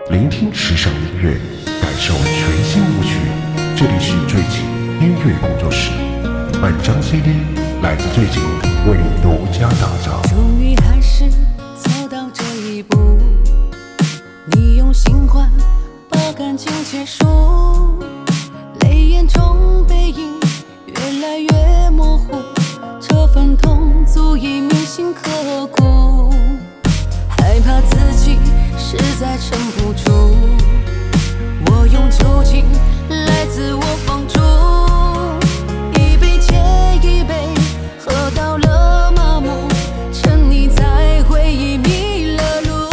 聆听时尚音乐，感受全新舞曲。这里是最景音乐工作室，本张 CD 来自最景，为你独家打造。 终于还是走到这一步，你用心换把感情结束，泪眼中背影越来越模糊，这份痛足以铭心刻骨，害怕自己实在撑不住，我用酒精来自我放逐，一杯接一杯喝到了麻木，沉溺在回忆迷了路。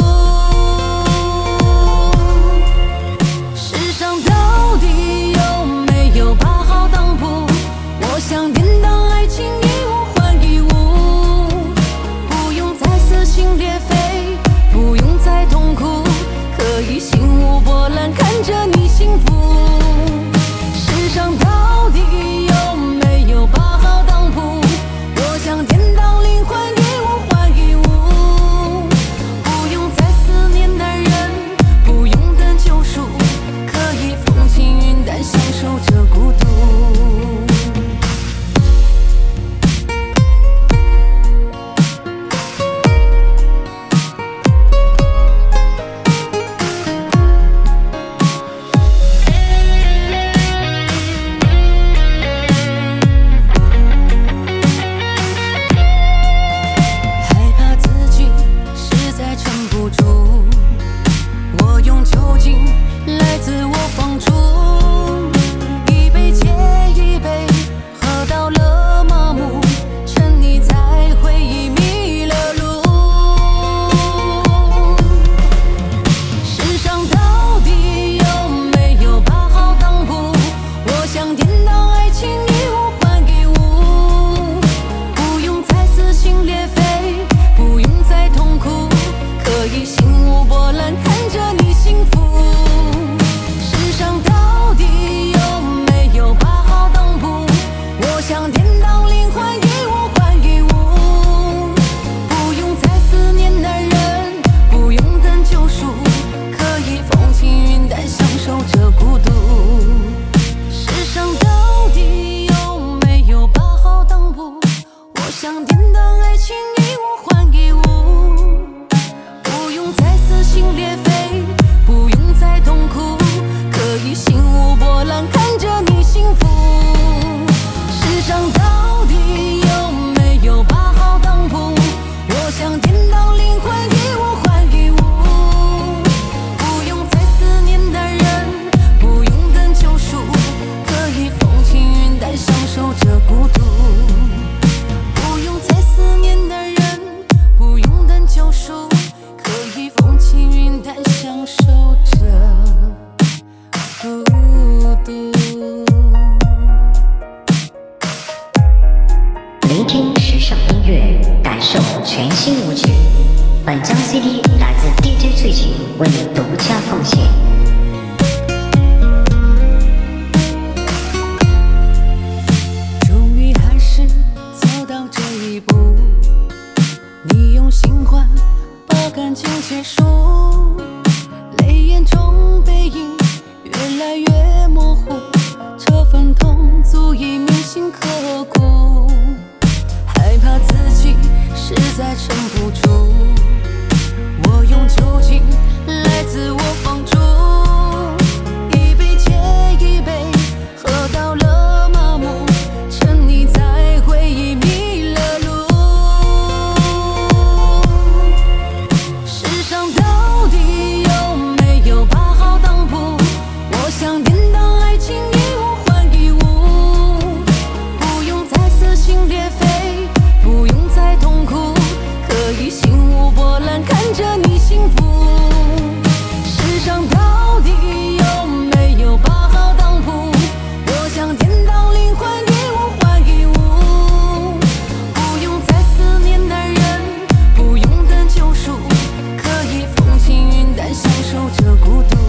世上到底有没有把好当补？我想典当爱情一无还一无，不用再撕心裂肺，不用再痛苦，可以心无波澜看着你幸福。世上到底有没有把好当补？我想典当灵魂一无还一无，不用再思念男人，不用等救赎，可以风轻云淡享受着孤独。害怕自己实在撑不住，我用酒精来自我放逐，一杯接一杯喝到了麻木，沉溺在回忆迷了路。世上到底有没有把好当补？我想典当爱情一无还一无，不用再撕心裂肺，不用再痛苦，可以心无波澜看着你幸福。世上到底有没有把好当补？我想典当灵魂一无还一无，不用再思念男人，不用等救赎，可以风轻云淡享受着孤独。世上到底有没有把好当补？我想典当爱情一无还一无，不用再撕心裂肺，不用再痛苦，可以心无波澜看着你幸福。世上到底有没有把好当补？我想典当灵魂一无还一无，不用再思念男人，不用等救赎，可以风轻云淡享受着孤独。不用再思念男人，不用等救赎，可以风轻云淡享受着孤独。 聆听时尚音乐，感受全新舞曲。本张 CD 来自 DJ 萃取，为你独家奉献。 终于还是走到这一步，你用心换把感情结束，泪眼中背影越来越模糊，这份痛足以铭心刻骨，害怕自己实在撑不住，我用酒精来自我放逐，一杯接一杯喝到了麻木，沉溺在回忆迷了路。世上到底有没有把好当补？我想典当爱情一无还一无，不用再撕心裂肺，不用再痛苦，可以心无波澜看着你幸福。世上到底有没有把好当补？我想典当灵魂一无还一无，不用再思念男人，不用等救赎，可以风轻云淡享受着孤独。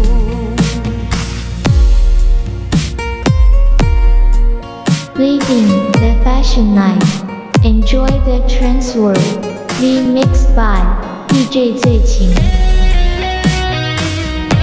Leaving the fashion night, enjoy the trance world. Remixed by DJ 最晴。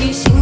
比心